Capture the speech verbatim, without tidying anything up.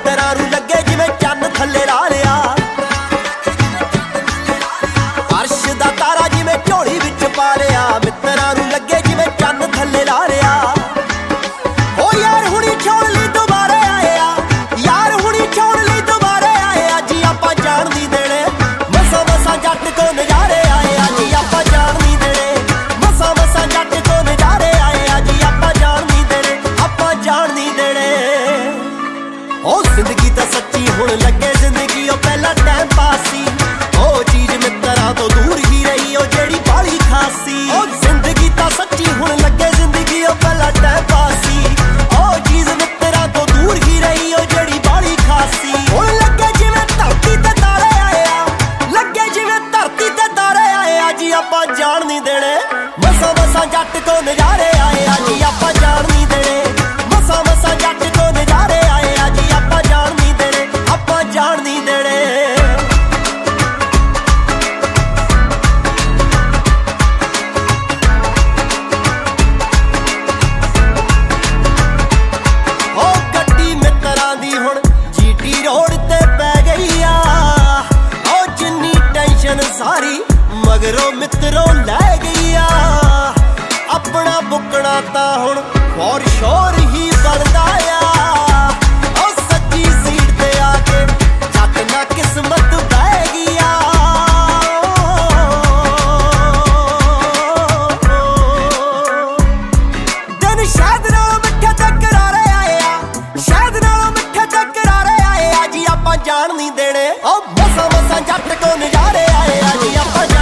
ਮਿੱਤਰਾਂ ਨੂੰ ਲੱਗੇ ਜਿਵੇਂ ਚੰਨ ਥੱਲੇ ਲਾ ਲਿਆ। ਅਰਸ਼ ਦਾ ਤਾਰਾ ਜਿਵੇਂ ਝੋਲੀ ਵਿੱਚ ਪਾ ਲਿਆ। ਮਿੱਤਰਾਂ ਨੂੰ ਲੱਗੇ ਜਿਵੇਂ ਚੰਨ ਥੱਲੇ ਲਾ ਲਿਆ। ਓ ਯਾਰ ਹੁਣੀ ਛੋੜ ਲਈ ਦੁਬਾਰੇ ਆਏ ਆ, ਯਾਰ ਹੁਣੀ ਛੋੜ ਲਈ ਦੁਬਾਰੇ ਆਏ ਆ ਜੀ। ਆਪਾਂ ਜਾਣ ਨਹੀਂ ਦੇਣੇ ਮਸਾਂ ਮਸਾਂ ਜੱਟ ਕੋ ਨਜ਼ਾਰੇ ਆਏ ਆ ਜੀ। ਆਪਾਂ ਜਾਣ ਨਹੀਂ ਦੇਣੇ ਮਸਾਂ ਮਸਾਂ ਜੱਟ ਕੋ ਨਜ਼ਾਰੇ ਆਏ ਆ ਜੀ। ਆਪਾਂ ਜਾਣ ਨਹੀਂ ਦੇਣੇ, ਆਪਾਂ ਜਾਣ ਨਹੀਂ ਦੇਣੇ। ਓ ਜ਼ਿੰਦਗੀ ਤਾਂ ਸੱਚੀ ਹੁਣ ਲੱਗੇ ਜ਼ਿੰਦਗੀ ਉਹ ਪਹਿਲਾਂ ਟਾਈਮ ਪਾਸ ਸੀ। ਉਹ ਚੀਜ਼ ਮਿੱਤਰਾਂ ਤੋਂ ਦੂਰ ਹੀ ਰਹੀ ਉਹ ਜਿਹੜੀ ਬਾਹਲੀ ਖਾਸ ਸੀ। ਓ ਜ਼ਿੰਦਗੀ ਤਾਂ ਸੱਚੀ ਹੁਣ ਲੱਗੇ ਜ਼ਿੰਦਗੀ ਉਹ ਪਹਿਲਾਂ ਟਾਈਮ ਪਾਸ ਸੀ। ਉਹ ਚੀਜ਼ ਮਿੱਤਰਾਂ ਤੋਂ ਦੂਰ ਹੀ ਰਹੀ ਉਹ ਜਿਹੜੀ ਬਾਹਲੀ ਖਾਸ ਸੀ। ਹੁਣ ਲੱਗੇ ਜਿਵੇਂ ਧਰਤੀ ਤੇ ਤਾਰੇ ਆਏ ਆ, ਲੱਗੇ ਜਿਵੇਂ ਧਰਤੀ ਤੇ ਤਾਰੇ ਆਏ ਆ ਜੀ। ਆਪਾਂ ਜਾਣ ਨਹੀਂ ਦੇਣੇ ਮਸਾਂ ਮਸਾਂ ਜੱਟ ਕੋ ਨਜ਼ਾਰੇ ਆਏ ਆ ਜੀ। ਆਪਾਂ ਜਾਣ ਨਹੀਂ ਦੇਣੇ ਮਸਾਂ ਮਸਾਂ ਜੱਟ ਕੋ ਨਜ਼ਾਰੇ ਆਏ ਆ ਜੀ। ਆਪਾਂ ਜਾਣ ਨਹੀਂ ਦੇਣੇ, ਆਪਾਂ ਜਾਣ ਨਹੀਂ ਦੇਣੇ। ਸਾਰੀ ਮਗਰੋਂ ਮਿੱਤਰੋਂ ਲੈ ਗਈ ਆ। ਆਪਣਾ ਬੁੱਕਣਾ ਤਾਂ ਹੁਣ ਫੋਰ ਸ਼ੋਰ ਹੀ ਬਣਦਾ ਆ। ਉਹ ਸੱਚੀ ਸੀਟ ਤੇ ਆ ਕੇ ਜੱਟ ਨਾ ਕਿਸਮਤ ਬਹਿ ਗਿਆ। ਦਿਨ ਸ਼ਾਇਦ ਨਾਲੋਂ ਮਿੱਠੇ ਤੇ ਕਰਾਰੇ ਆਏ ਆ, ਸ਼ਾਇਦ ਨਾਲੋਂ ਮਿੱਠੇ ਤੇ ਕਰਾਰੇ ਆਏ ਆ ਜੀ। ਆਪਾਂ ਜਾਣ ਨਹੀਂ ਦੇਣੇ ਉਹ ਮਸਾਂ ਮਸਾਂ ਜੱਟ ਕੋ ਨਜ਼ਾਰੇ ਆਏ ਆ ਜੀ। ਆਪਾਂ